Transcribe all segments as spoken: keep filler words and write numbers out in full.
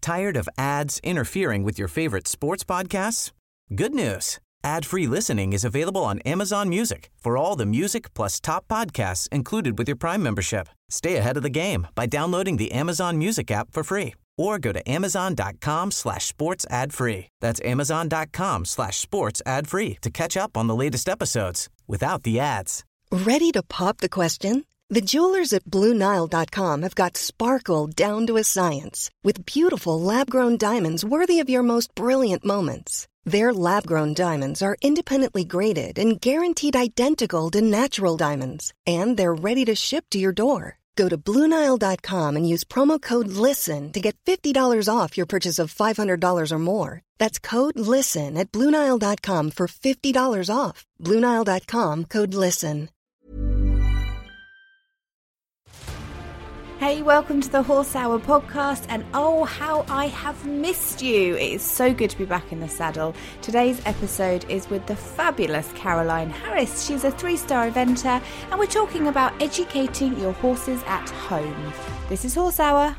Tired of ads interfering with your favorite sports podcasts? Good news. Ad-free listening is available on Amazon Music for all the music plus top podcasts included with your Prime membership. Stay ahead of the game by downloading the Amazon Music app for free or go to amazon.com slash sports ad free. That's amazon.com slash sports ad free to catch up on the latest episodes without the ads. Ready to pop the question? The jewelers at Blue Nile dot com have got sparkle down to a science with beautiful lab-grown diamonds worthy of your most brilliant moments. Their lab-grown diamonds are independently graded and guaranteed identical to natural diamonds, and they're ready to ship to your door. Go to Blue Nile dot com and use promo code LISTEN to get fifty dollars off your purchase of five hundred dollars or more. That's code LISTEN at Blue Nile dot com for fifty dollars off. Blue Nile dot com, code LISTEN. Hey, welcome to the Horse Hour podcast, and oh, how I have missed you. It is so good to be back in the saddle. Today's episode is with the fabulous Caroline Harris. She's a three-star eventer, and we're talking about educating your horses at home. This is Horse Hour.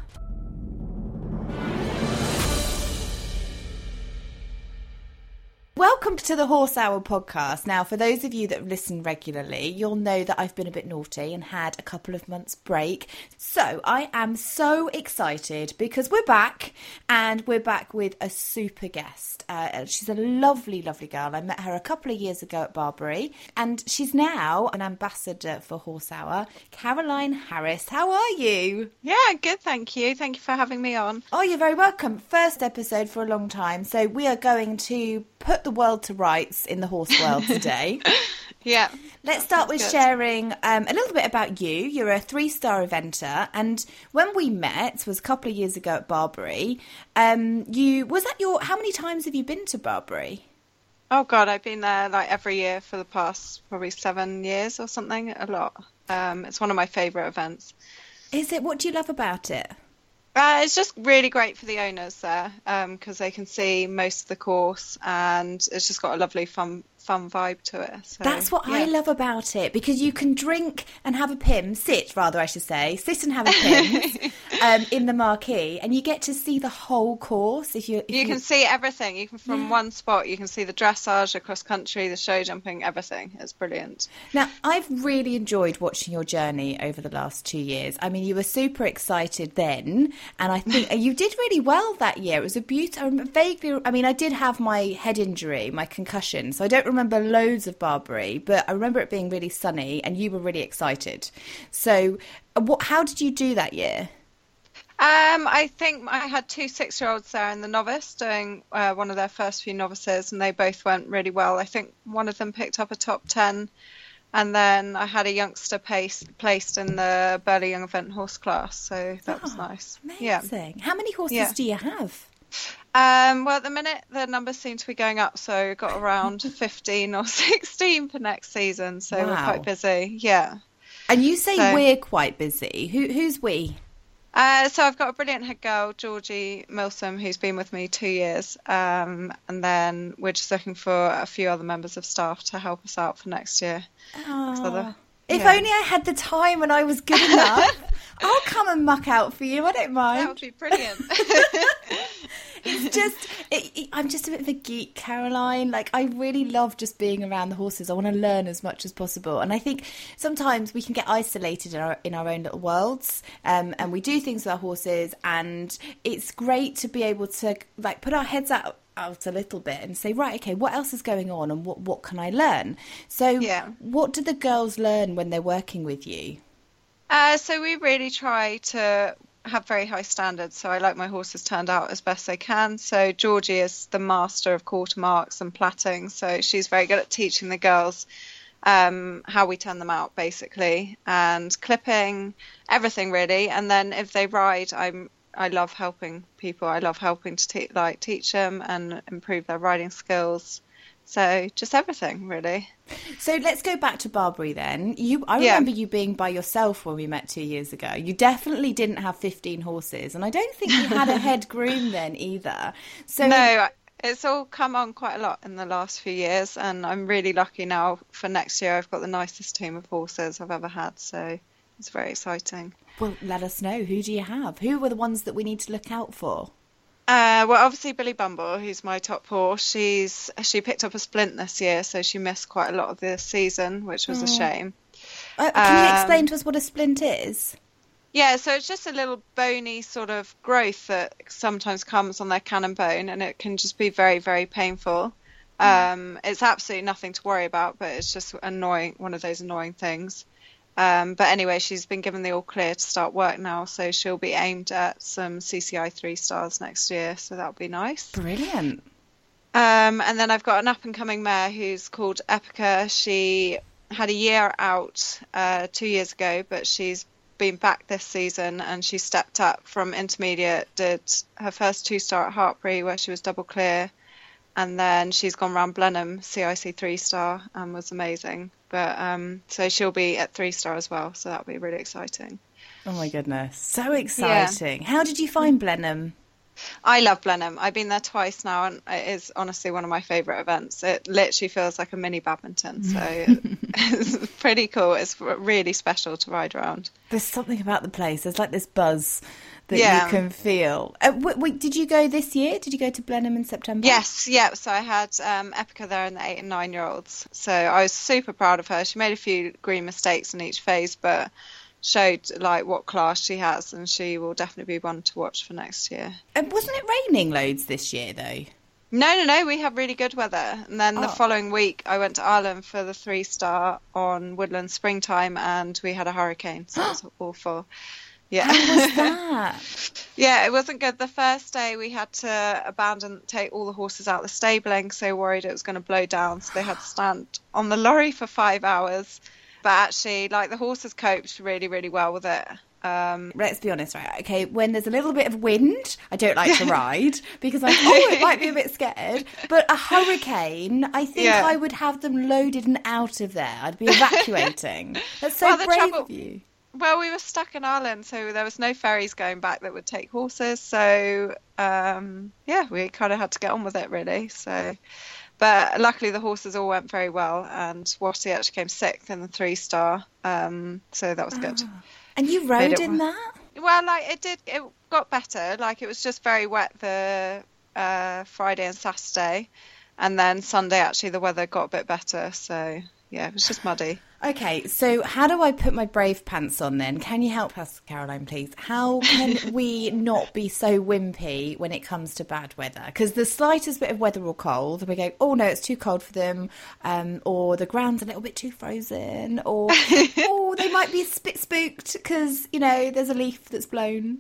Welcome to the Horse Hour podcast. Now, for those of you that have listened regularly, you'll know that I've been a bit naughty and had a couple of months break. So I am so excited because we're back, and we're back with a super guest. Uh, she's a lovely, lovely girl. I met her a couple of years ago at Barbary, and she's now an ambassador for Horse Hour. Caroline Harris, how are you? Yeah, good, thank you. Thank you for having me on. Oh, you're very welcome. First episode for a long time. So we are going to put the world to rights in the horse world today. Yeah. Let's start with good. sharing um, a little bit about you. You're a three-star eventer, and when we met was a couple of years ago at Barbary. Um, you was that your? How many times have you been to Barbary? Oh God, I've been there like every year for the past probably seven years or something. A lot. Um, it's one of my favourite events. Is it? What do you love about it? Uh, it's just really great for the owners there because um, they can see most of the course, and it's just got a lovely fun fun vibe to it. So, that's what yeah. I love about it, because you can drink and have a pim, sit rather I should say, sit and have a pim um, in the marquee, and you get to see the whole course. If you if you, you can see everything. You can from yeah. one spot you can see the dressage, the cross country, the show jumping, everything. It's brilliant. Now, I've really enjoyed watching your journey over the last two years. I mean, you were super excited then, and I think you did really well that year. It was a beautiful. I vaguely. I mean, I did have my head injury, my concussion, so I don't remember loads of Barbary, but I remember it being really sunny, and you were really excited. So, what? How did you do that year? Um, I think I had two six-year-olds there in the novice doing uh, one of their first few novices, and they both went really well. I think one of them picked up a top ten, and then I had a youngster pace, placed in the Burley Young Event horse class, so that oh, was nice. Amazing. Yeah. How many horses yeah. do you have? Um, well, at the minute, the numbers seem to be going up, so we've got around fifteen or sixteen for next season, so wow. we're quite busy, yeah. And you say so, we're quite busy. Who, who's we? Uh, so I've got a brilliant head girl, Georgie Milsom, who's been with me two years, um, and then we're just looking for a few other members of staff to help us out for next year. Oh. So the, if yeah. only I had the time when I was good enough. I'll come and muck out for you. I don't mind. That would be brilliant. It's just, it, it, I'm just a bit of a geek, Caroline. Like, I really love just being around the horses. I want to learn as much as possible. And I think sometimes we can get isolated in our, in our own little worlds, um, and we do things with our horses. And it's great to be able to, like, put our heads out out a little bit and say, right, okay, what else is going on, and what, what can I learn? So yeah. what do the girls learn when they're working with you? Uh, so we really try to have very high standards, so I like my horses turned out as best they can. So Georgie is the master of quarter marks and platting, so she's very good at teaching the girls um, how we turn them out, basically, and clipping, everything really. And then if they ride, I'm I love helping people. I love helping to te- like teach them and improve their riding skills. So just everything, really. So let's go back to Barbary then. You, I yeah. remember you being by yourself when we met two years ago. You definitely didn't have fifteen horses, and I don't think you had a head groom then either. So no, it's all come on quite a lot in the last few years, and I'm really lucky now for next year. I've got the nicest team of horses I've ever had, so it's very exciting. Well, let us know. Who do you have? Who were the ones that we need to look out for? Uh, well, obviously Billy Bumble, who's my top horse, she's she picked up a splint this year, so she missed quite a lot of the season, which was oh. a shame. Uh, can um, you explain to us what a splint is? Yeah, so it's just a little bony sort of growth that sometimes comes on their cannon bone, and it can just be very, very painful. Mm. Um, it's absolutely nothing to worry about, but it's just annoying, one of those annoying things. Um, but anyway, she's been given the all clear to start work now, so she'll be aimed at some C C I three stars next year, so that'll be nice. Brilliant. Um, and then I've got an up-and-coming mare who's called Epica. She had a year out uh, two years ago, but she's been back this season, and she stepped up from intermediate, did her first two-star at Hartbury, where she was double clear, and then she's gone round Blenheim C I C three-star and was amazing. But um, so she'll be at three-star as well, so that'll be really exciting. Oh my goodness, so exciting. Yeah. How did you find Blenheim? I love Blenheim. I've been there twice now, and it is honestly one of my favourite events. It literally feels like a mini badminton, so it's pretty cool. It's really special to ride around. There's something about the place. There's like this buzz that yeah. you can feel. Uh, wait, wait, did you go this year? Did you go to Blenheim in September? Yes, yeah. So I had um, Epica there and the eight and nine year olds. So I was super proud of her. She made a few green mistakes in each phase, but showed like what class she has, and she will definitely be one to watch for next year. And wasn't it raining loads this year though? No, no, no. We had really good weather, and then oh. the following week I went to Ireland for the three star on Woodland Springtime, and we had a hurricane, so it was awful. Yeah. How was that? Yeah, it wasn't good. The first day we had to abandon, take all the horses out of the stabling, so worried it was going to blow down, so they had to stand on the lorry for five hours. But actually, like, the horses coped really, really well with it. Um, Let's be honest, right? Okay, when there's a little bit of wind, I don't like to ride because I'm, oh, it might be a bit scared. But a hurricane, I think yeah. I would have them loaded and out of there. I'd be evacuating. That's so well, brave trouble, of you. Well, we were stuck in Ireland, so there was no ferries going back that would take horses. So, um, yeah, we kind of had to get on with it, really. So... But luckily the horses all went very well, and Watty actually came sixth in the three-star, um, so that was good. Oh. And you rode in that? Well, like, it did, it got better. Like, it was just very wet the uh, Friday and Saturday, and then Sunday, actually, the weather got a bit better, so... Yeah, it was just muddy. Okay, so how do I put my brave pants on then? Can you help us, Caroline, please? How can we not be so wimpy when it comes to bad weather? Because the slightest bit of weather or cold, we go, oh no, it's too cold for them, um, or the ground's a little bit too frozen, or oh, they might be a bit spooked because, you know, there's a leaf that's blown.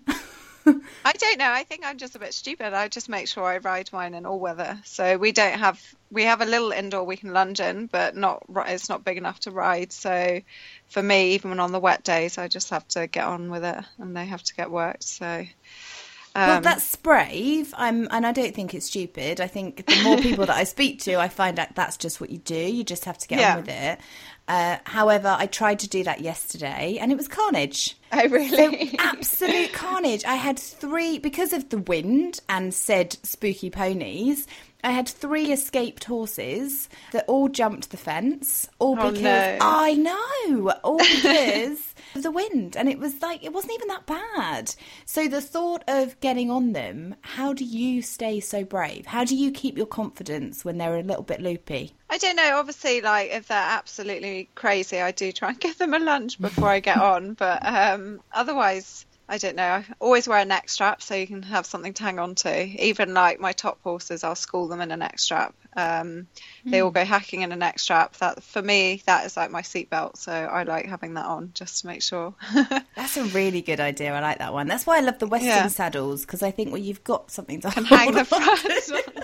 I don't know. I think I'm just a bit stupid. I just make sure I ride mine in all weather. So we don't have, we have a little indoor we can lunge in, but not, it's not big enough to ride. So for me, even when on the wet days, I just have to get on with it, and they have to get worked. So. Um, well, that's brave. I'm, and I don't think it's stupid. I think the more people that I speak to, I find out that's just what you do. You just have to get yeah. on with it. Uh, however, I tried to do that yesterday, and it was carnage. Oh, really? So, absolute carnage. I had three, because of the wind and said spooky ponies, I had three escaped horses that all jumped the fence, all oh, because, no. I know, all because of the wind. And it was like, it wasn't even that bad. So the thought of getting on them, how do you stay so brave? How do you keep your confidence when they're a little bit loopy? I don't know. Obviously, like, if they're absolutely crazy, I do try and give them a lunch before I get on. But um, otherwise, I don't know. I always wear a neck strap so you can have something to hang on to. Even like my top horses, I'll school them in a neck strap. Um, mm. They all go hacking in a neck strap. That for me, that is like my seatbelt. So I like having that on just to make sure. That's a really good idea. I like that one. That's why I love the Western yeah. saddles, because I think well, you've got something to hang the front.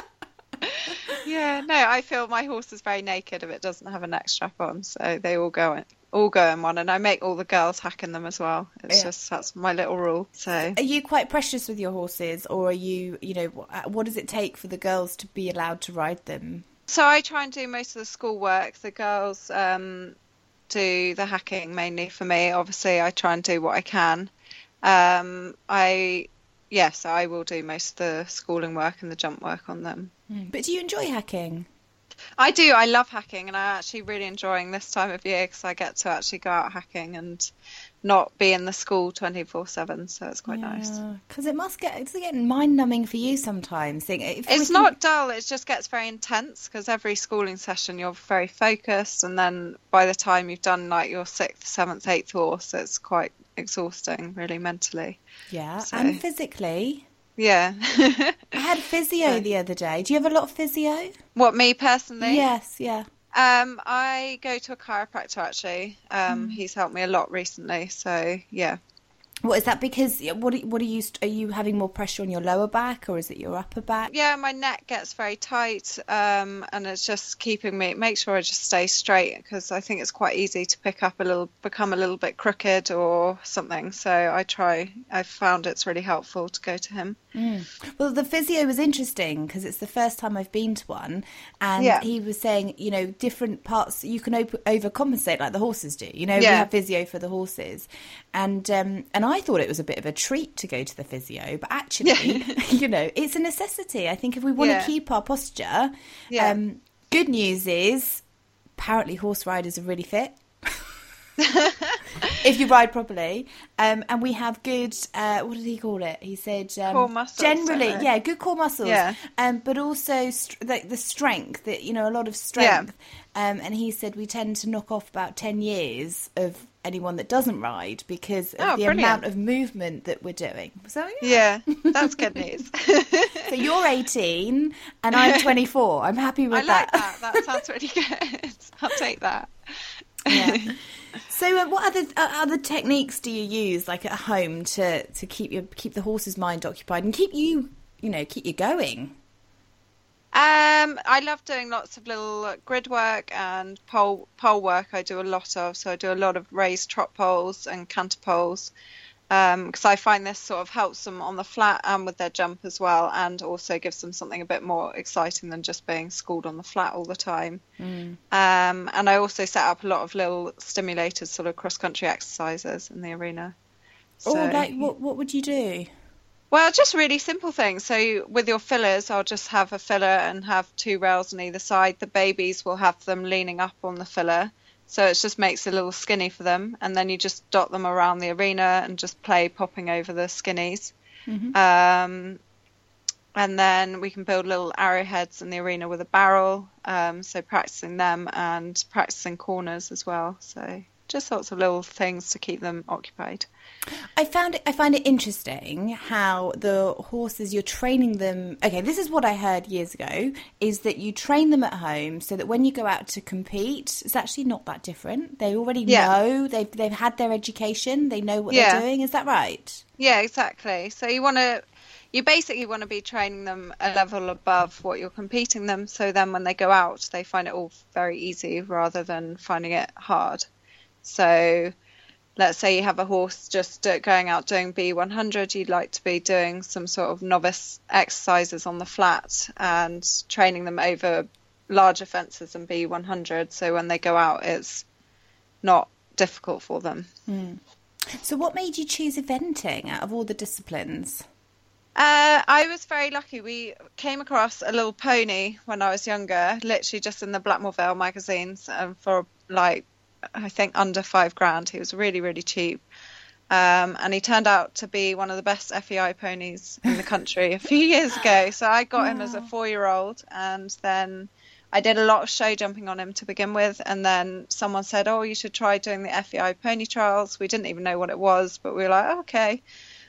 Yeah, no, I feel my horse is very naked if it doesn't have a neck strap on, so they all go in, all go in one, and I make all the girls hack in them as well. It's yeah. just, that's my little rule. So, are you quite precious with your horses, or are you, you know, what does it take for the girls to be allowed to ride them? So I try and do most of the school work. The girls um, do the hacking mainly for me. Obviously, I try and do what I can. Um, I Yes, I will do most of the schooling work and the jump work on them. But do you enjoy hacking? I do. I love hacking, and I'm actually really enjoying this time of year because I get to actually go out hacking and not be in the school twenty-four seven, so it's quite yeah. nice. Because it must get, it's getting mind-numbing for you sometimes. Think, it's not dull, it just gets very intense, because every schooling session you're very focused, and then by the time you've done like your sixth, seventh, eighth horse, it's quite exhausting, really, mentally. Yeah, so. And physically. Yeah. I had physio yeah. the other day. Do you have a lot of physio? What, me personally? Yes, yeah. Um, I go to a chiropractor, actually. Um, mm. He's helped me a lot recently, so yeah. What is that? Because what are, what are you are you having more pressure on your lower back, or is it your upper back? Yeah, my neck gets very tight, um, and it's just keeping me. Make sure I just stay straight, because I think it's quite easy to pick up a little, become a little bit crooked or something. So I try. I found it's really helpful to go to him. Mm. Well, the physio was interesting because it's the first time I've been to one, and yeah. he was saying, you know, different parts you can op- overcompensate like the horses do. You know, yeah. we have physio for the horses, and um, and I thought it was a bit of a treat to go to the physio, but actually, yeah. you know, it's a necessity. I think if we want yeah. to keep our posture, yeah. um, good news is apparently horse riders are really fit. If you ride properly, um, and we have good, uh, what did he call it? He said um, core muscles. Generally, yeah, good core muscles. Yeah. Um, but also st- the, the strength, that you know, a lot of strength. Yeah. Um, and he said we tend to knock off about ten years of anyone that doesn't ride because of oh, the brilliant. amount of movement that we're doing. So yeah, yeah that's good news. So you're eighteen and I'm twenty-four. I'm happy with I that. I like that. That sounds really good. I'll take that. Yeah. So, uh, what other uh, other techniques do you use, like at home, to, to keep your keep the horse's mind occupied and keep you, you know, keep you going? Um, I love doing lots of little grid work and pole pole work. I do a lot of, so I do a lot of raised trot poles and canter poles, because um, I find this sort of helps them on the flat and with their jump as well, and also gives them something a bit more exciting than just being schooled on the flat all the time. Mm. Um, and I also set up a lot of little stimulated sort of cross-country exercises in the arena. So, oh, like what? What would you do? Well, just really simple things. So with your fillers, I'll just have a filler and have two rails on either side. The babies will have them leaning up on the filler. So it just makes it a little skinny for them. And then you just dot them around the arena and just play popping over the skinnies. Mm-hmm. Um, and then we can build little arrowheads in the arena with a barrel. Um, so practicing them and practicing corners as well. So just lots of little things to keep them occupied. I found it. I find it interesting how the horses, you're training them. Okay, this is what I heard years ago: is that you train them at home so that when you go out to compete, it's actually not that different. They already yeah. know. They've they've had their education. They know what yeah. they're doing. Is that right? Yeah, exactly. So you want to, you basically want to be training them a level above what you're competing them. So then when they go out, they find it all very easy rather than finding it hard. So let's say you have a horse just uh, going out doing B one hundred, you'd like to be doing some sort of novice exercises on the flat and training them over larger fences than B one hundred. So when they go out, it's not difficult for them. Mm. So what made you choose eventing out of all the disciplines? Uh, I was very lucky. We came across a little pony when I was younger, literally just in the Blackmore Vale magazines, and for like, I think under five grand. He was really, really cheap. Um, and he turned out to be one of the best F E I ponies in the country a few years ago. So I got wow. him as a four-year-old, and then I did a lot of show jumping on him to begin with. And then someone said, oh, you should try doing the F E I pony trials. We didn't even know what it was, but we were like, oh, okay.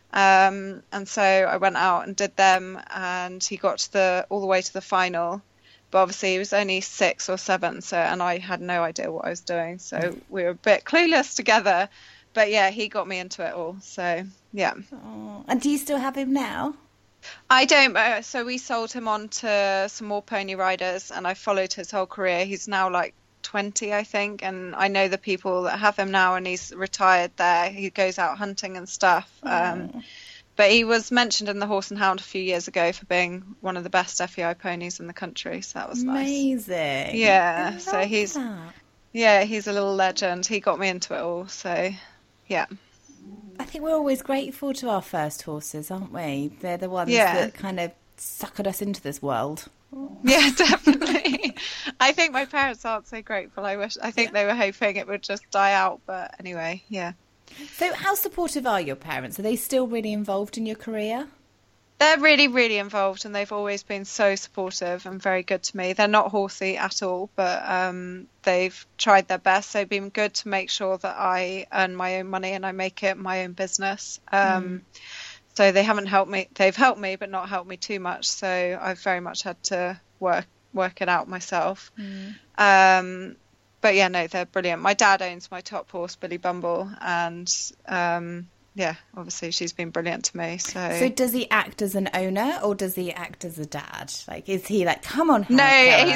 Um, and so I went out and did them, and he got to the all the way to the final. But obviously he was only six or seven, so and I had no idea what I was doing, so we were a bit clueless together. But yeah, he got me into it all. So yeah. Oh, and do you still have him now? I don't. Uh, so we sold him on to some more pony riders, and I followed his whole career. He's now like twenty, I think, and I know the people that have him now, and he's retired there. He goes out hunting and stuff. Um, oh. But he was mentioned in the Horse and Hound a few years ago for being one of the best F E I ponies in the country, so that was amazing. Nice. Amazing. Yeah, so he's that. yeah, he's a little legend. He got me into it all, so yeah. I think we're always grateful to our first horses, aren't we? They're the ones yeah. that kind of suckered us into this world. Yeah, definitely. I think my parents aren't so grateful. I wish. I think yeah. they were hoping it would just die out, but anyway, yeah. So how supportive are your parents? Are they still really involved in your career? They're really, really involved, and they've always been so supportive and very good to me. They're not horsey at all, but um, they've tried their best. They've been good to make sure that I earn my own money and I make it my own business. Um, mm. So they haven't helped me. They've helped me, but not helped me too much. So I've very much had to work work it out myself. Mm. Um, but yeah, no, they're brilliant. My dad owns my top horse, Billy Bumble, and um, yeah, obviously she's been brilliant to me. So, so does he act as an owner or does he act as a dad? Like, is he like, come on, no,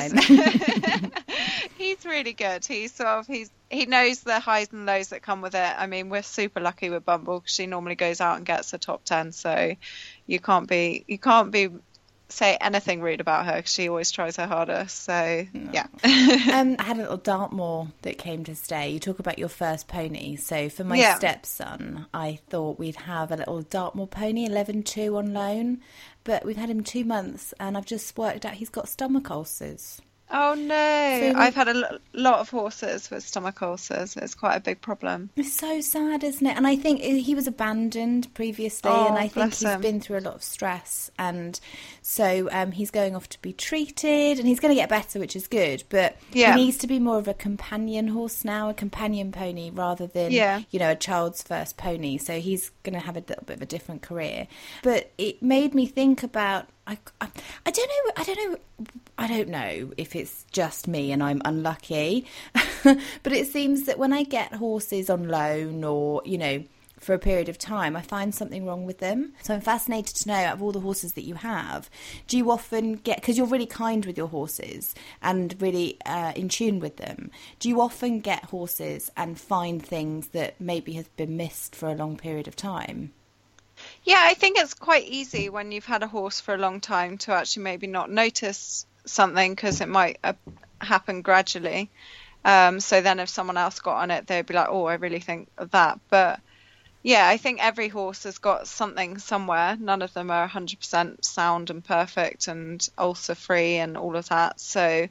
he's he's really good. He's sort of he's he knows the highs and lows that come with it. I mean, we're super lucky with Bumble because she normally goes out and gets a top ten. So you can't be you can't be. say anything rude about her because she always tries her hardest. So no. yeah. um, I had a little Dartmoor that came to stay. You talk about your first pony. So for my yeah. stepson, I thought we'd have a little Dartmoor pony, eleven two on loan, but we've had him two months and I've just worked out he's got stomach ulcers. Oh no, so I've had a l- lot of horses with stomach ulcers. It's quite a big problem. It's so sad, isn't it? And I think he was abandoned previously, oh, and I think he's him. been through a lot of stress. And so um, he's going off to be treated, and he's going to get better, which is good. But yeah. he needs to be more of a companion horse now, a companion pony, rather than, yeah. you know, a child's first pony. So he's going to have a little bit of a different career. But it made me think about, I, I, I don't know, I don't know, I don't know if it's just me and I'm unlucky, but it seems that when I get horses on loan or, you know, for a period of time, I find something wrong with them. So I'm fascinated to know, out of all the horses that you have, do you often get, because you're really kind with your horses and really uh, in tune with them, do you often get horses and find things that maybe have been missed for a long period of time? Yeah, I think it's quite easy when you've had a horse for a long time to actually maybe not notice something because it might uh, happen gradually. Um, so then if someone else got on it, they'd be like, oh, I really think of that. But yeah, I think every horse has got something somewhere. None of them are one hundred percent sound and perfect and ulcer free and all of that. So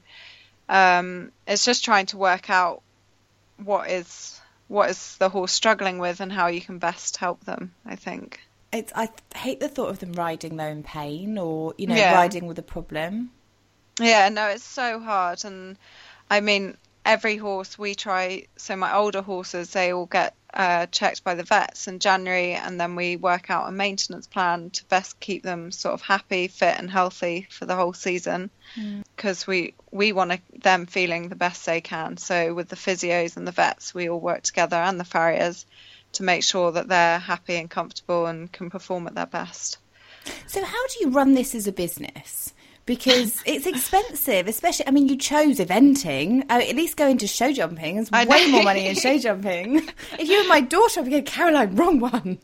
um, it's just trying to work out what is what is the horse struggling with and how you can best help them, I think. It's, I hate the thought of them riding though in pain or, you know, yeah. riding with a problem. Yeah, no, it's so hard. And I mean, every horse we try, so my older horses, they all get uh, checked by the vets in January, and then we work out a maintenance plan to best keep them sort of happy, fit and healthy for the whole season, because mm. we, we want them feeling the best they can. So with the physios and the vets, we all work together, and the farriers, to make sure that they're happy and comfortable and can perform at their best. So how do you run this as a business? Because it's expensive, especially, I mean, you chose eventing. Uh, at least going to show jumping is way more money in show jumping. If you were my daughter, I'd be going, Caroline, wrong one.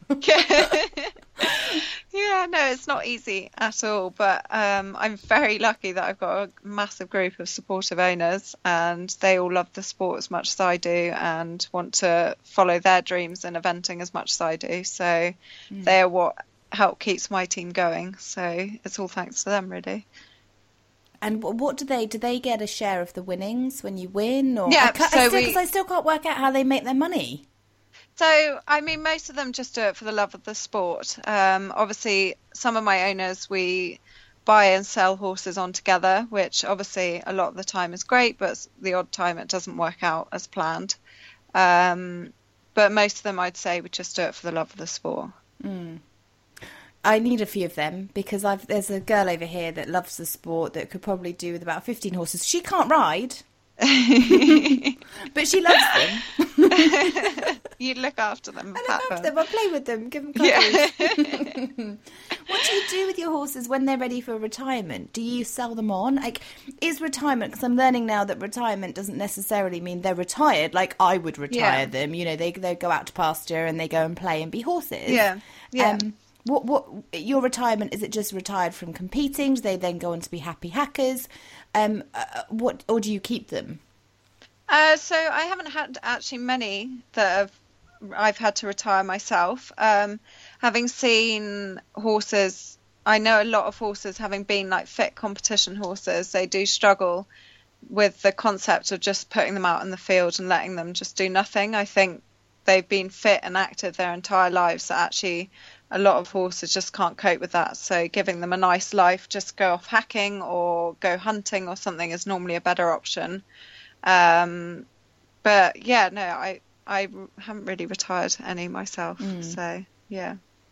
Yeah, no, it's not easy at all. But um, I'm very lucky that I've got a massive group of supportive owners, and they all love the sport as much as I do and want to follow their dreams in eventing as much as I do. So mm. they are what help keeps my team going. So it's all thanks to them, really. And what do they, do they get a share of the winnings when you win? Or yeah, I, so I, still, we, 'cause I still can't work out how they make their money. So, I mean, most of them just do it for the love of the sport. Um, obviously, some of my owners, we buy and sell horses on together, which obviously a lot of the time is great, but the odd time it doesn't work out as planned. Um, but most of them, I'd say, we just do it for the love of the sport. Mm. I need a few of them because I've there's a girl over here that loves the sport that could probably do with about fifteen horses. She can't ride, but she loves them. You look after them. I look after them. I play with them. Give them cuddles. Yeah. What do you do with your horses when they're ready for retirement? Do you sell them on? Like, is retirement? Because I'm learning now that retirement doesn't necessarily mean they're retired. Like I would retire yeah. them. You know, they they go out to pasture and they go and play and be horses. Yeah. Yeah. Um, What what your retirement, is it just retired from competing? Do they then go on to be happy hackers? Um, uh, what or do you keep them? Uh, so I haven't had actually many that have, I've had to retire myself. Um, having seen horses, I know a lot of horses, having been like fit competition horses, they do struggle with the concept of just putting them out in the field and letting them just do nothing. I think they've been fit and active their entire lives, that actually a lot of horses just can't cope with that. So giving them a nice life, just go off hacking or go hunting or something, is normally a better option. Um, but yeah, no, I, I haven't really retired any myself. Mm. So yeah.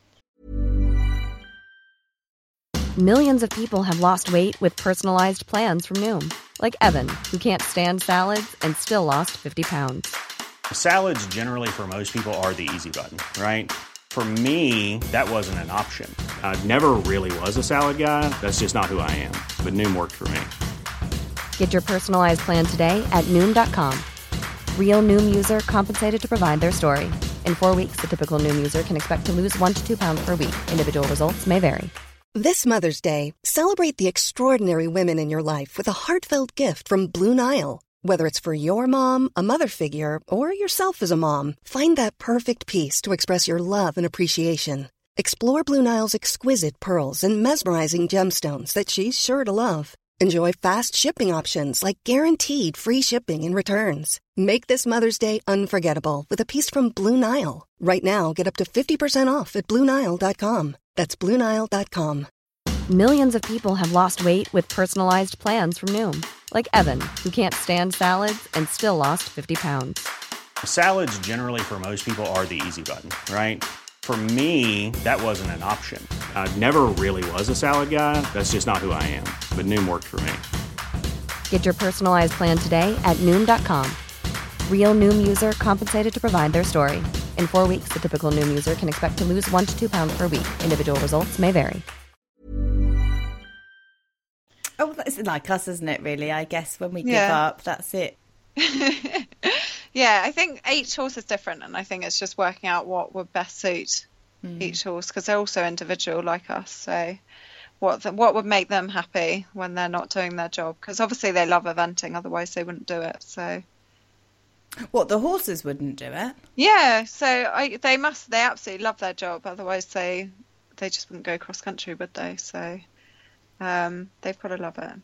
Millions of people have lost weight with personalized plans from Noom. Like Evan, who can't stand salads and still lost fifty pounds. Salads generally for most people are the easy button, right? For me, that wasn't an option. I never really was a salad guy. That's just not who I am. But Noom worked for me. Get your personalized plan today at Noom dot com. Real Noom user compensated to provide their story. In four weeks, the typical Noom user can expect to lose one to two pounds per week. Individual results may vary. This Mother's Day, celebrate the extraordinary women in your life with a heartfelt gift from Blue Nile. Whether it's for your mom, a mother figure, or yourself as a mom, find that perfect piece to express your love and appreciation. Explore Blue Nile's exquisite pearls and mesmerizing gemstones that she's sure to love. Enjoy fast shipping options like guaranteed free shipping and returns. Make this Mother's Day unforgettable with a piece from Blue Nile. Right now, get up to fifty percent off at Blue Nile dot com. That's Blue Nile dot com. Millions of people have lost weight with personalized plans from Noom. Like Evan, who can't stand salads and still lost fifty pounds. Salads generally for most people are the easy button, right? For me, that wasn't an option. I never really was a salad guy. That's just not who I am. But Noom worked for me. Get your personalized plan today at Noom dot com. Real Noom user compensated to provide their story. In four weeks, the typical Noom user can expect to lose one to two pounds per week. Individual results may vary. Oh, that's like us, isn't it, really? I guess when we yeah. give up, that's it. Yeah, I think each horse is different, and I think it's just working out what would best suit mm. each horse, because they're also individual like us. So what the, what would make them happy when they're not doing their job? Because obviously they love eventing, otherwise they wouldn't do it. So what, the horses wouldn't do it? Yeah, so I, they must. They absolutely love their job, otherwise they they just wouldn't go cross country, would they? So um, they've got to love it.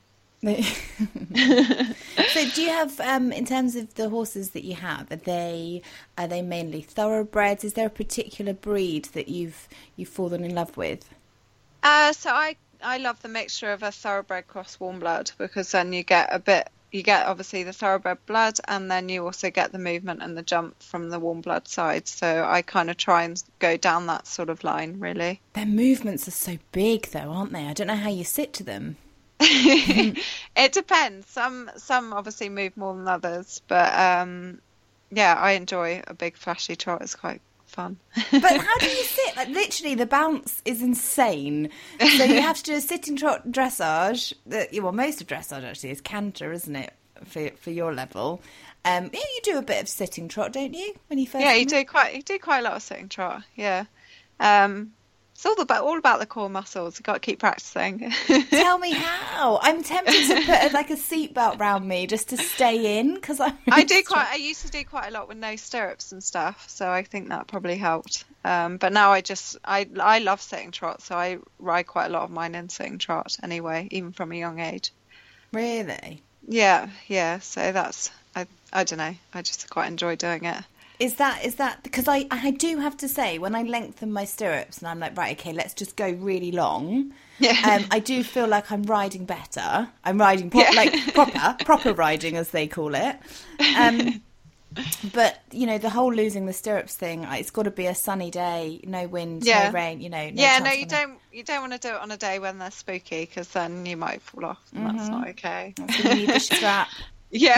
So do you have, um, in terms of the horses that you have, are they are they mainly thoroughbreds? Is there a particular breed that you've you've fallen in love with? Uh, so I I love the mixture of a thoroughbred cross warm blood, because then you get a bit you get obviously the thoroughbred blood, and then you also get the movement and the jump from the warm blood side. So I kind of try and go down that sort of line, really. Their movements are so big, though, aren't they? I don't know how you sit to them. It depends. Some some obviously move more than others, but um, yeah, I enjoy a big flashy trot. It's quite fun. But how do you sit? Like, literally, the bounce is insane. So you have to do a sitting trot dressage. That, well, most of dressage actually is canter, isn't it? For for your level, um, yeah, you do a bit of sitting trot, don't you? When you first yeah, you do quite you do quite a lot of sitting trot. Yeah. Um, It's all about all about the core muscles. You've got to keep practicing. Tell me how. I'm tempted to put a, like a seatbelt round me just to stay in, because I. I do quite. I used to do quite a lot with no stirrups and stuff, so I think that probably helped. Um, but now I just I I love sitting trot, so I ride quite a lot of mine in sitting trot anyway, even from a young age. Really? Yeah, yeah. So that's I I don't know. I just quite enjoy doing it. Is that is that because I, I do have to say, when I lengthen my stirrups and I'm like, right, okay, let's just go really long. Yeah. Um, I do feel like I'm riding better. I'm riding pro- yeah. like proper proper riding, as they call it. Um, but you know, the whole losing the stirrups thing. It's got to be a sunny day, no wind, yeah. no rain. You know. No yeah, no, you don't. You don't want to do it on a day when they're spooky, because then you might fall off, and mm-hmm. that's not okay. So you need the strap. Yeah.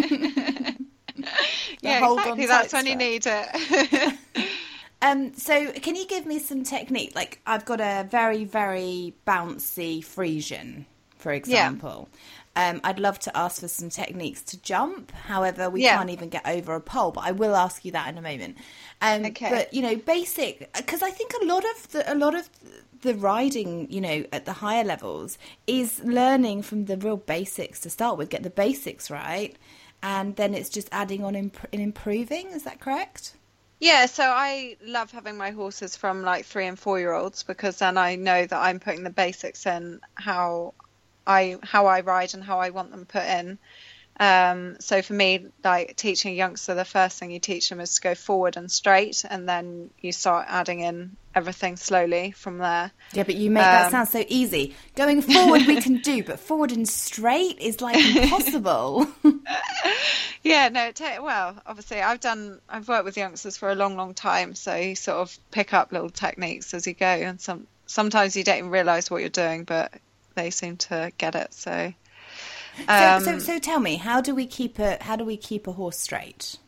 Yeah, exactly. That's when you need it. um, so can you give me some technique? Like, I've got a very, very bouncy Friesian, for example. Yeah. Um, I'd love to ask for some techniques to jump. However, we yeah. can't even get over a pole, but I will ask you that in a moment. Um, okay. But, you know, basic, because I think a lot of the, a lot of the riding, you know, at the higher levels is learning from the real basics to start with, get the basics right. And then it's just adding on and imp- improving. Is that correct? Yeah, so I love having my horses from like three and four year olds, because then I know that I'm putting the basics in how I how I ride and how I want them put in. Um, so for me, like teaching a youngster, the first thing you teach them is to go forward and straight, and then you start adding in everything slowly from there. Yeah, but you make um, that sound so easy. Going forward we can do, but forward and straight is like impossible. Yeah, no, it well, obviously I've done, I've worked with youngsters for a long, long time, so you sort of pick up little techniques as you go, and some sometimes you don't even realise what you're doing, but they seem to get it. So. Um, so, so, so tell me, how do we keep a how do we keep a horse straight?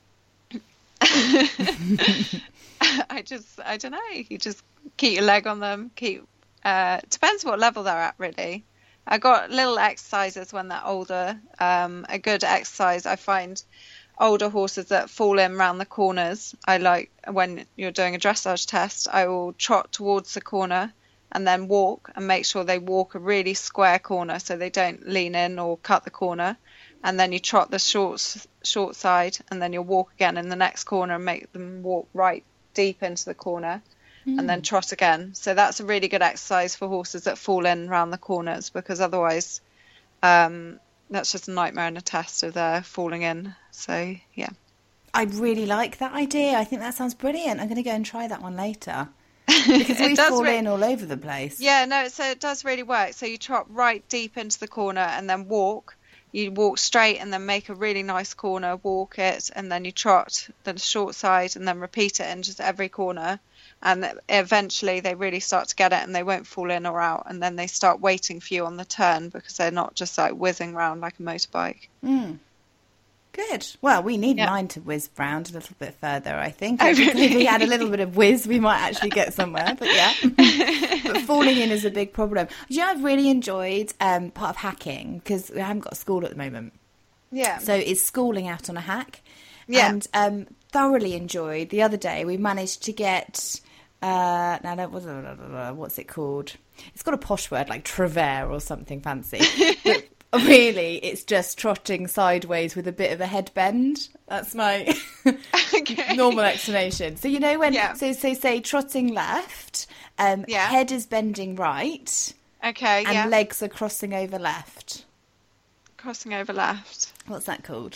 I just I don't know. You just keep your leg on them. Keep uh, depends what level they're at, really. I got little exercises when they're older. Um, a good exercise I find older horses that fall in round the corners. I like when you're doing a dressage test. I will trot towards the corner and then walk and make sure they walk a really square corner so they don't lean in or cut the corner. And then you trot the short, short side, and then you'll walk again in the next corner and make them walk right deep into the corner mm. and then trot again. So that's a really good exercise for horses that fall in around the corners, because otherwise um, that's just a nightmare in a test if they're falling in. So, yeah. I really like that idea. I think that sounds brilliant. I'm going to go and try that one later. Because we fall re- in all over the place. Yeah, no, so it does really work. So you trot right deep into the corner and then walk. You walk straight and then make a really nice corner, walk it, and then you trot the short side and then repeat it in just every corner. And eventually they really start to get it and they won't fall in or out. And then they start waiting for you on the turn because they're not just like whizzing around like a motorbike. Mm. Good. Well, we need yeah. mine to whiz round a little bit further, I think. Oh, I think really? If we had a little bit of whiz, we might actually get somewhere. But yeah. But falling in is a big problem. You know, I've really enjoyed um, part of hacking, because we haven't got a school at the moment. Yeah. So it's schooling out on a hack. Yeah. And um, thoroughly enjoyed. The other day, we managed to get... Uh, now, that was, what's it called? It's got a posh word, like travers or something fancy. But really, it's just trotting sideways with a bit of a head bend. That's my okay. normal explanation. So, you know, when, yeah. so, so say trotting left, um, yeah. head is bending right. Okay, and yeah. legs are crossing over left. Crossing over left. What's that called?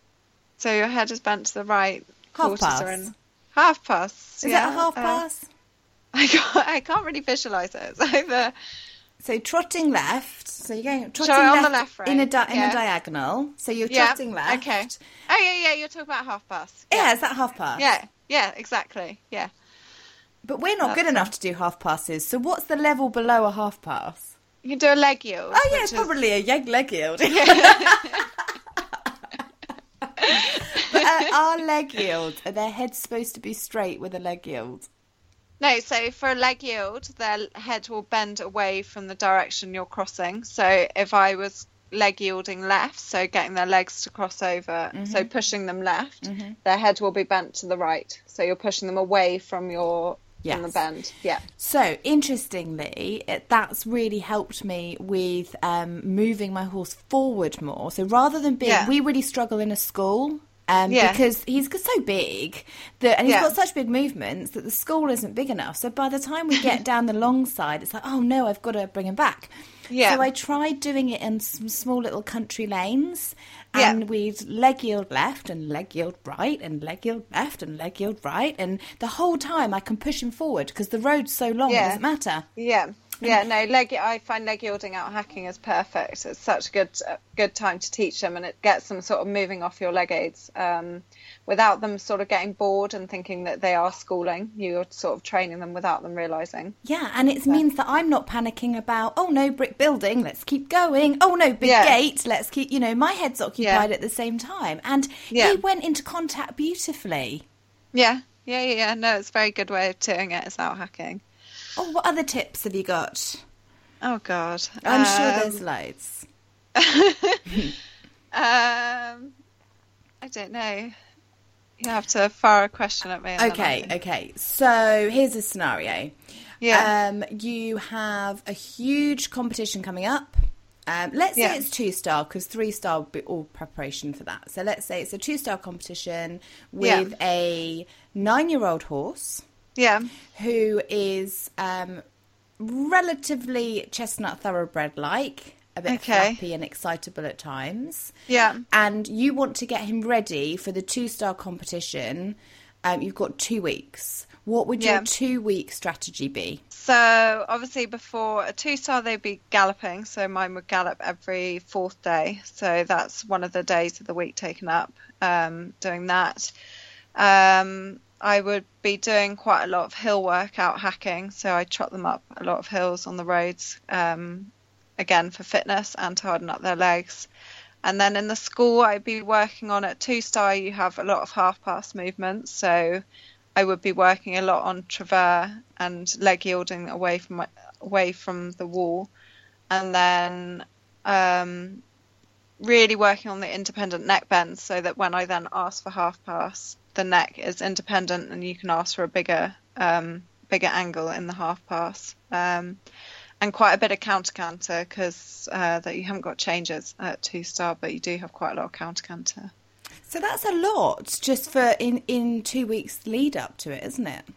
So your head is bent to the right. Half pass. Are in half pass. Is yeah. that a half uh, pass? I can't, I can't really visualise it. It's either... So trotting left. So you're going trotting so on left, the left right. in a di- in yeah. a diagonal. So you're yeah. trotting left. Okay. Oh yeah, yeah. You're talking about half pass. Yeah, yeah is that half pass? Yeah, yeah, exactly. Yeah. But we're not That's good enough to do half passes. So what's the level below a half pass? You can do a leg yield. Oh yeah, it's is... probably a yeg leg yield. But uh, our leg yields, are their heads supposed to be straight with a leg yield? No, so for a leg yield, their head will bend away from the direction you're crossing. So if I was leg yielding left, so getting their legs to cross over, mm-hmm. so pushing them left, mm-hmm. their head will be bent to the right. So you're pushing them away from your yes. from the bend. Yeah. So interestingly, it, that's really helped me with um, moving my horse forward more. So rather than being, yeah. we really struggle in a school. Um, yeah. Because he's so big that, and he's yeah. got such big movements that the school isn't big enough. So by the time we get down the long side, it's like, oh no, I've got to bring him back. Yeah. So I tried doing it in some small little country lanes, and yeah. we'd leg yield left and leg yield right and leg yield left and leg yield right, and the whole time I can push him forward because the road's so long, yeah. it doesn't matter. Yeah. Yeah, no, leg. I find leg yielding out hacking is perfect. It's such a good, uh, good time to teach them, and it gets them sort of moving off your leg aids um, without them sort of getting bored and thinking that they are schooling. You're sort of training them without them realising. Yeah, and it so. means that I'm not panicking about, oh no, brick building, let's keep going. Oh no, big yeah. gate, let's keep, you know, my head's occupied yeah. at the same time. And yeah. he went into contact beautifully. Yeah, yeah, yeah, yeah. No, it's a very good way of doing it, is out hacking. Oh, what other tips have you got? Oh, God. I'm um, sure there's loads. um, I don't know. You have to fire a question at me. Okay, okay. So here's a scenario. Yeah. Um, you have a huge competition coming up. Um, let's yeah. say it's two-star, because three-star would be all preparation for that. So let's say it's a two-star competition with yeah. a nine-year-old horse. Yeah. Who is um, relatively chestnut thoroughbred-like, a bit Okay. flappy and excitable at times. Yeah. And you want to get him ready for the two-star competition. Um, you've got two weeks. What would your Yeah. two-week strategy be? So obviously before a two-star they'd be galloping, so mine would gallop every fourth day. So that's one of the days of the week taken up um, doing that. Um, I would be doing quite a lot of hill work out hacking, so I trot them up a lot of hills on the roads, um, again for fitness and to harden up their legs. And then in the school I'd be working on at two-star you have a lot of half-pass movements, so I would be working a lot on travers and leg yielding away from my, away from the wall, and then um, really working on the independent neck bends, so that when I then ask for half pass, the neck is independent and you can ask for a bigger um, bigger angle in the half pass, um, and quite a bit of counter canter because uh, that you haven't got changes at two star, but you do have quite a lot of counter canter. So that's a lot just for in, in two weeks lead up to it, isn't it?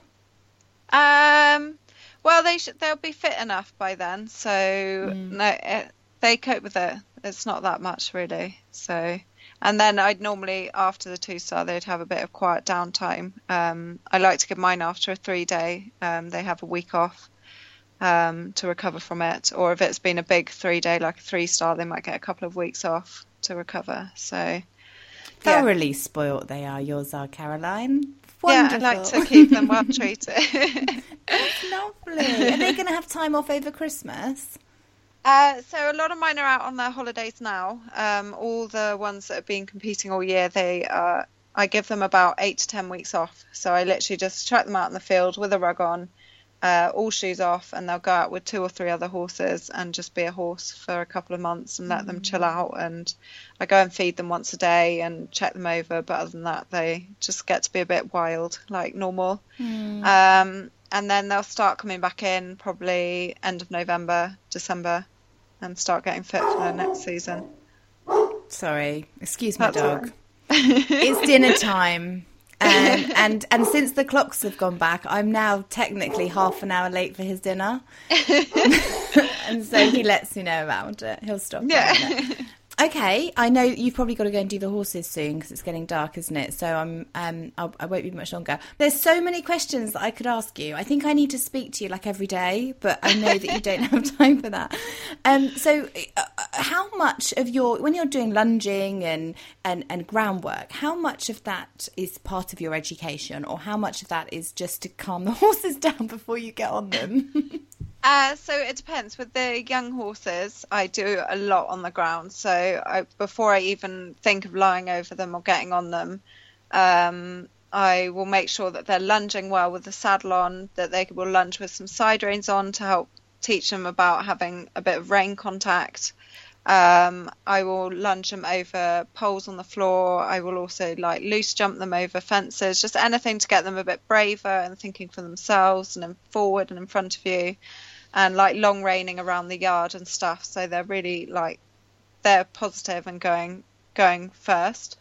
Um, well, they should, they'll be fit enough by then, so Mm. no, it, they cope with it. It's not that much really. So, and then I'd normally after the two star they'd have a bit of quiet downtime. Um, I like to give mine after a three day. Um, they have a week off um, to recover from it, or if it's been a big three day like a three star, they might get a couple of weeks off to recover. So. Yeah. Thoroughly spoilt they are, yours are, Caroline. Yeah, Wonderful. I like to keep them well treated. That's lovely. Are they going to have time off over Christmas? Uh, so a lot of mine are out on their holidays now. Um, all the ones that have been competing all year, they uh, I give them about eight to ten weeks off. So I literally just chuck them out in the field with a rug on, uh, all shoes off, and they'll go out with two or three other horses and just be a horse for a couple of months and let mm. them chill out. And I go and feed them once a day and check them over. But other than that, they just get to be a bit wild, like normal. Mm. Um, and then they'll start coming back in probably end of November, December, and start getting fit for the next season. Sorry, excuse my That's dog. right. It's dinner time. Um, and and since the clocks have gone back, I'm now technically half an hour late for his dinner. And so he lets me know about it. He'll stop. Yeah. It. Okay, I know you've probably got to go and do the horses soon because it's getting dark, isn't it? So I'm, um, I'll, I won't be much longer. There's so many questions that I could ask you. I think I need to speak to you like every day, but I know that you don't have time for that. Um, so uh, how much of your, when you're doing lunging and, and, and groundwork, how much of that is part of your education, or how much of that is just to calm the horses down before you get on them? Uh, so it depends. With the young horses, I do a lot on the ground. So I, before I even think of lying over them or getting on them, um, I will make sure that they're lunging well with the saddle on, that they will lunge with some side reins on to help teach them about having a bit of rein contact. Um, I will lunge them over poles on the floor. I will also like loose jump them over fences, just anything to get them a bit braver and thinking for themselves and then forward and in front of you. And like long reining around the yard and stuff, so they're really like they're positive and going going first.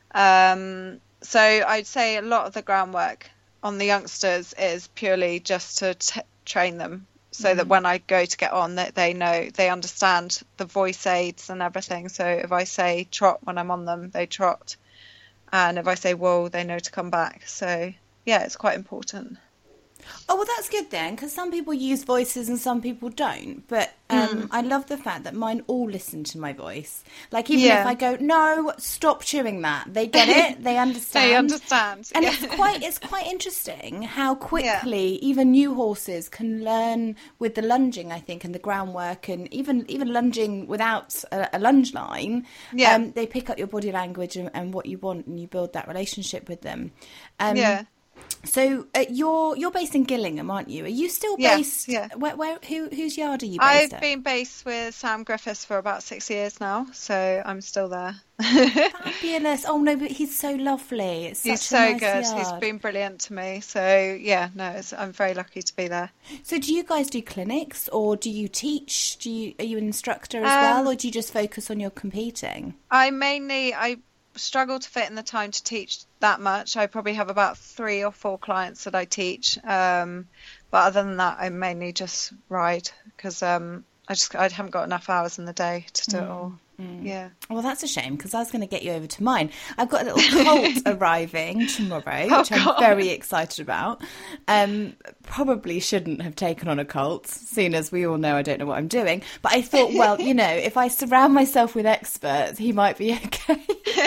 Um, so I'd say a lot of the groundwork on the youngsters is purely just to t- train them, so mm-hmm. that when I go to get on, that they know they understand the voice aids and everything. So if I say trot when I'm on them, they trot, and if I say whoa, they know to come back. So yeah, it's quite important. Oh, well, that's good then, because some people use voices and some people don't. But um, mm. I love the fact that mine all listen to my voice. Like, even yeah. if I go, no, stop chewing that, they get it, they understand. They understand. And yeah. it's quite it's quite interesting how quickly yeah. even new horses can learn with the lunging, I think, and the groundwork, and even, even lunging without a, a lunge line. Yeah. Um, they pick up your body language and, and what you want, and you build that relationship with them. Um, yeah. So uh, you're you're based in Gillingham, aren't you? Are you still based? Yeah. yeah. Where, where who whose yard are you based I've at? been based with Sam Griffiths for about six years now, so I'm still there. Fabulous! Oh no, but he's so lovely. It's such he's a so nice good. Yard. He's been brilliant to me. So yeah, no, it's, I'm very lucky to be there. So do you guys do clinics, or do you teach? Do you are you an instructor as um, well, or do you just focus on your competing? I mainly I. struggle to fit in the time to teach that much. I probably have about three or four clients that I teach, um, but other than that I mainly just ride because um, I just I haven't got enough hours in the day to do mm. it all. Mm. Yeah. Well, that's a shame, because I was going to get you over to mine. I've got a little colt arriving tomorrow, oh, which God. I'm very excited about. Um, probably shouldn't have taken on a colt, seeing as we all know I don't know what I'm doing. But I thought, well, you know, if I surround myself with experts, he might be okay.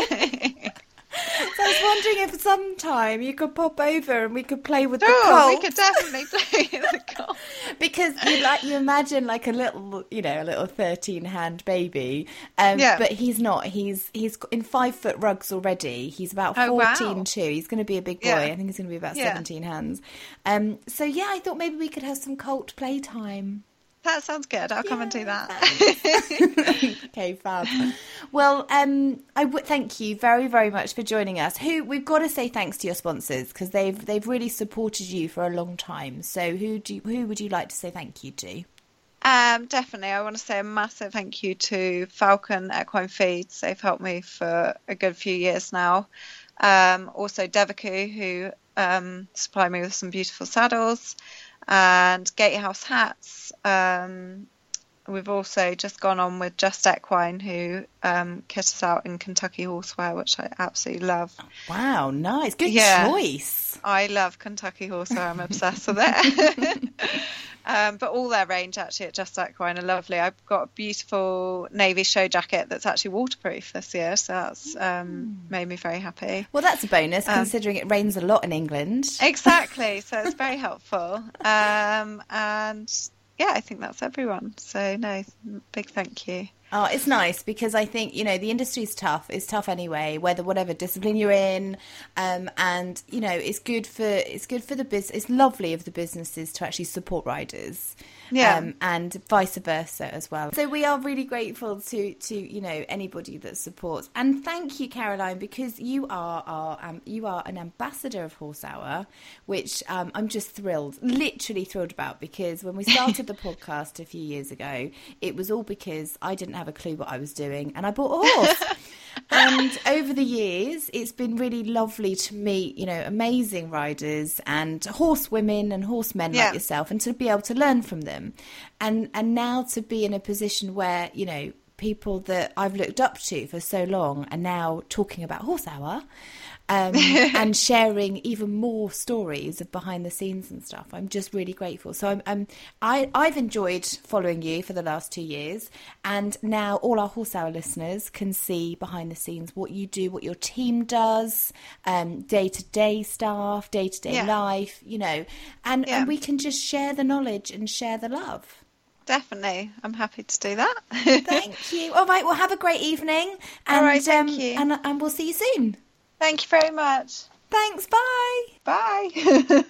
So I was wondering if sometime you could pop over and we could play with sure, the colt. we could definitely play with the colt. Because you like you imagine like a little, you know, a little thirteen hand baby. Um, yeah. But he's not. He's he's in five foot rugs already. He's about oh, fourteen wow. too. He's going to be a big boy. Yeah. I think he's going to be about yeah. seventeen hands. Um. So yeah, I thought maybe we could have some colt playtime. That sounds good. I'll yeah, come and do that. Okay, fab. Well, um, I w- thank you very, very much for joining us. Who we've got to say thanks to your sponsors, because they've they've really supported you for a long time. So who do you, who would you like to say thank you to? Um, definitely, I want to say a massive thank you to Falcon Equine Feeds. They've helped me for a good few years now. Um, also Devaku, who um, supply me with some beautiful saddles. And Gatehouse Hats. Um, we've also just gone on with Just Equine, who um, kit us out in Kentucky Horsewear, which I absolutely love. Wow, nice. Good yeah, choice. I love Kentucky Horsewear. I'm obsessed with it. um, but all their range actually at Just Equine are lovely. I've got a beautiful navy show jacket that's actually waterproof this year, so that's um, made me very happy. Well, that's a bonus, um, considering it rains a lot in England. Exactly, so it's very helpful. Um, and yeah, I think that's everyone. So no, big thank you. Oh, it's nice, because I think, you know, the industry's tough. It's tough anyway, whether whatever discipline you're in, um, and you know, it's good for it's good for the business. It's lovely of the businesses to actually support riders, yeah, um, and vice versa as well. So we are really grateful to to you know anybody that supports. And thank you, Caroline, because you are our um, you are an ambassador of Horse Hour, which um, I'm just thrilled, literally thrilled about. Because when we started the podcast a few years ago, it was all because I didn't have a clue what I was doing, and I bought a horse. And over the years, it's been really lovely to meet, you know, amazing riders and horsewomen and horsemen yeah. like yourself, and to be able to learn from them. And and now to be in a position where, you know, people that I've looked up to for so long are now talking about Horse Hour. Um, and sharing even more stories of behind the scenes and stuff. I'm just really grateful. So I'm, I'm, I, I've enjoyed following you for the last two years, and now all our Horse Hour listeners can see behind the scenes what you do, what your team does, um, day-to-day stuff, day-to-day yeah. life, you know, and, yeah. and we can just share the knowledge and share the love. Definitely. I'm happy to do that. Thank you. All right, well, have a great evening. And, all right, thank um, you. And, and we'll see you soon. Thank you very much. Thanks. Bye. Bye.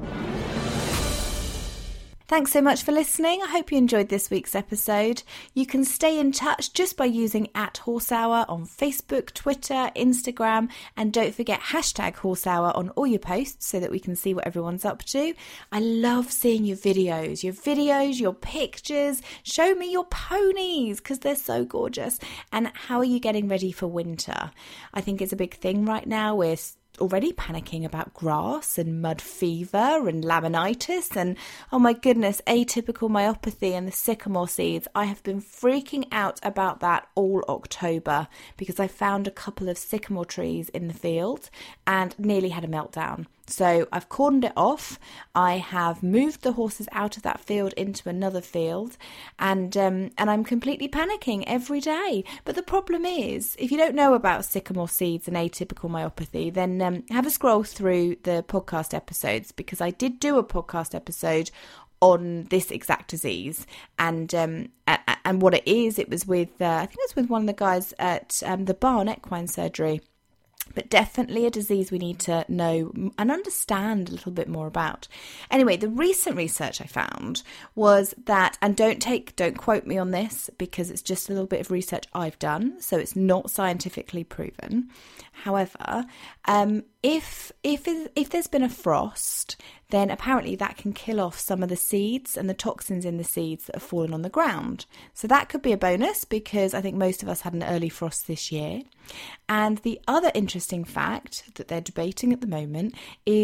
Thanks so much for listening. I hope you enjoyed this week's episode. You can stay in touch just by using at Horse Hour on Facebook, Twitter, Instagram, and don't forget hashtag Horse Hour on all your posts so that we can see what everyone's up to. I love seeing your videos, your videos, your pictures. Show me your ponies because they're so gorgeous. And how are you getting ready for winter? I think it's a big thing right now. We're already panicking about grass and mud fever and laminitis and, oh my goodness, atypical myopathy and the sycamore seeds. I have been freaking out about that all October because I found a couple of sycamore trees in the field and nearly had a meltdown. So I've cordoned it off. I have moved the horses out of that field into another field, and um, and I'm completely panicking every day. But the problem is, if you don't know about sycamore seeds and atypical myopathy, then um, have a scroll through the podcast episodes, because I did do a podcast episode on this exact disease, and um, and what it is. It was with uh, I think it was with one of the guys at um, the Barn Equine Surgery. But definitely a disease we need to know and understand a little bit more about. Anyway, the recent research I found was that, and don't take, don't quote me on this because it's just a little bit of research I've done, so it's not scientifically proven. However, um, if if if there's been a frost, then apparently that can kill off some of the seeds and the toxins in the seeds that have fallen on the ground. So that could be a bonus, because I think most of us had an early frost this year. And the other interesting fact that they're debating at the moment is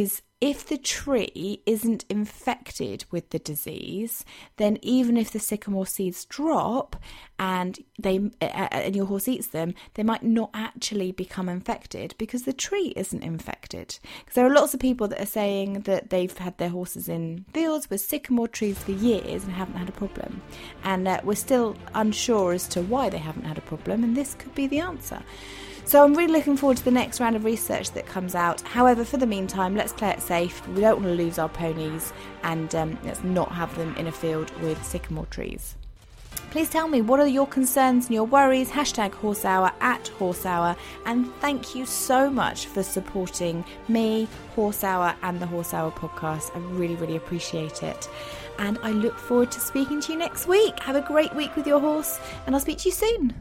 if the tree isn't infected with the disease, then even if the sycamore seeds drop and they uh, and your horse eats them, they might not actually become infected because the tree isn't infected. Because there are lots of people that are saying that they've had their horses in fields with sycamore trees for years and haven't had a problem. And uh, we're still unsure as to why they haven't had a problem, and this could be the answer. So I'm really looking forward to the next round of research that comes out. However, for the meantime, let's play it safe. We don't want to lose our ponies, and um, let's not have them in a field with sycamore trees. Please tell me, what are your concerns and your worries? Hashtag Horse Hour at Horse Hour. And thank you so much for supporting me, Horse Hour, and the Horse Hour podcast. I really, really appreciate it. And I look forward to speaking to you next week. Have a great week with your horse, and I'll speak to you soon.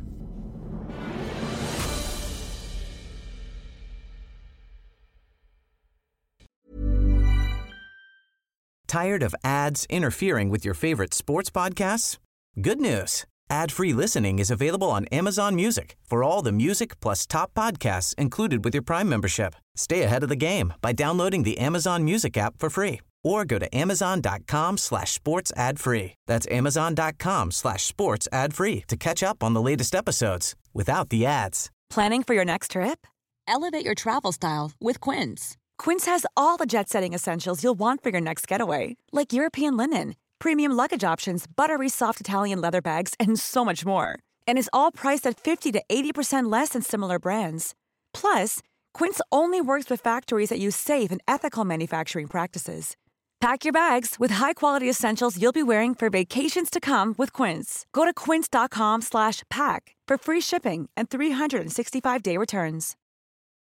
Tired of ads interfering with your favorite sports podcasts? Good news. Ad-free listening is available on Amazon Music for all the music plus top podcasts included with your Prime membership. Stay ahead of the game by downloading the Amazon Music app for free or go to amazon.com slash sports ad free. That's amazon.com slash sports ad free to catch up on the latest episodes without the ads. Planning for your next trip? Elevate your travel style with Quince. Quince has all the jet-setting essentials you'll want for your next getaway, like European linen, premium luggage options, buttery soft Italian leather bags, and so much more. And is all priced at fifty to eighty percent less than similar brands. Plus, Quince only works with factories that use safe and ethical manufacturing practices. Pack your bags with high-quality essentials you'll be wearing for vacations to come with Quince. Go to quince.com slash pack for free shipping and three sixty-five day returns.